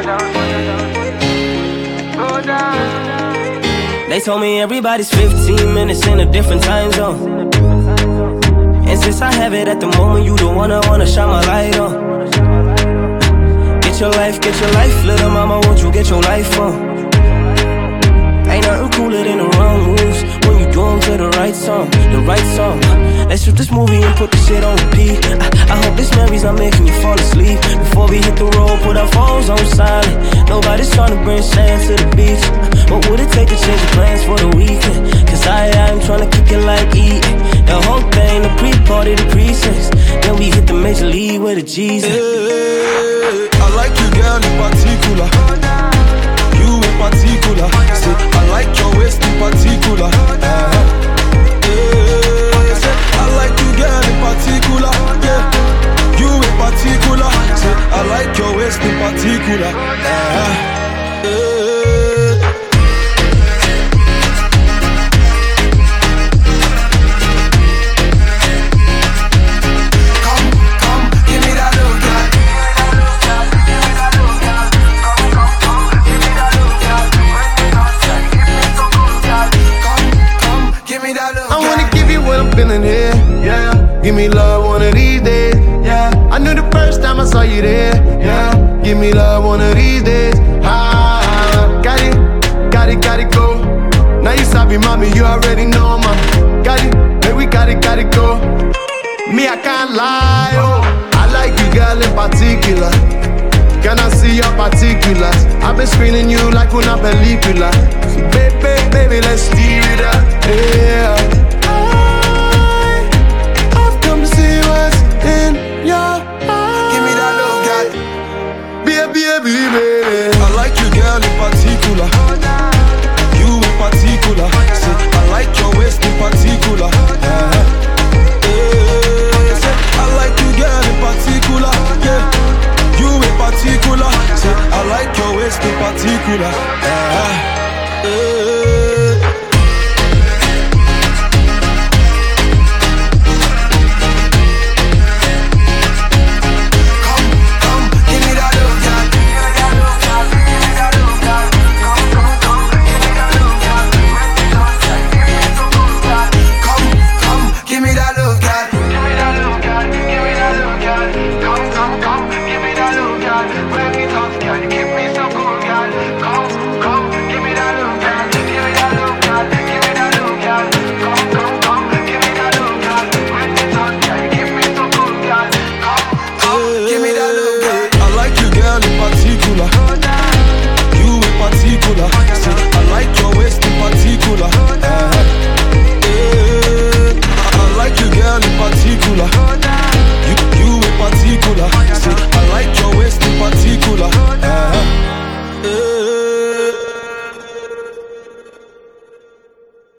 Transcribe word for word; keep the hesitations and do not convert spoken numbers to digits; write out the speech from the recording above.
They told me everybody's fifteen minutes in a different time zone. And since I have it at the moment, you the one I wanna shine my light on. Get your life, get your life, little mama, won't you get your life on? Ain't nothing cooler than the wrong moves when you do them to the right song, the right song. Let's shoot this movie and put the shit on repeat. I, I hope this memory's not making you fall asleep. Before we hit the road, put our phones on silent. Nobody's trying to bring sand to the beach. What would it take to change your plans for the weekend? Cause I, I'm trying to kick it like eating. The whole thing, the pre-party, the pre-sex. Then we hit the major league with a G's. Hey, I like you, girl, in particular. You in particular. Say, I like your waist in particular. uh, hey, say, I like you, girl, in particular. Yeah, you in particular. Say, I like your waist in particular. uh, hey. Feeling here, yeah. Give me love one of these days, yeah. I knew the first time I saw you there, yeah. Give me love one of these days, ah. Got it, got it, got it, go. Now you sabi, mommy, you already know, man. Got it, baby, we got it, got it, go. Me, I can't lie, oh. I like you, girl, in particular. Can I see your particulars? I've been screening you like una película. So baby, baby, let's steer it up, yeah.